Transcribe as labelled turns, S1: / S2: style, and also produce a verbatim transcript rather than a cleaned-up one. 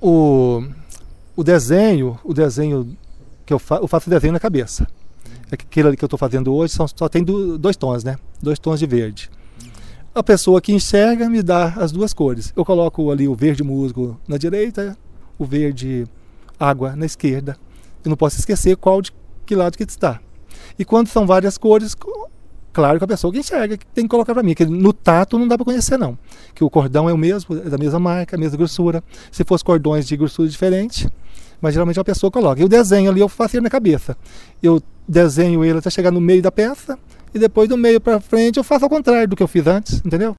S1: O, o desenho, o desenho que eu, fa, eu faço desenho na cabeça. Aquele ali que eu estou fazendo hoje são, só tem do, dois tons, né? Dois tons de verde. A pessoa que enxerga me dá as duas cores. Eu coloco ali o verde musgo na direita, o verde água na esquerda. Eu não posso esquecer qual de que lado que está. E quando são várias cores, claro que a pessoa que enxerga tem que colocar para mim, que no tato não dá para conhecer não. Que o cordão é o mesmo, é da mesma marca, a mesma grossura. Se fosse cordões de grossura diferente, mas geralmente a pessoa coloca. E o desenho ali eu faço ele na cabeça. Eu desenho ele até chegar no meio da peça e depois do meio para frente eu faço ao contrário do que eu fiz antes, entendeu?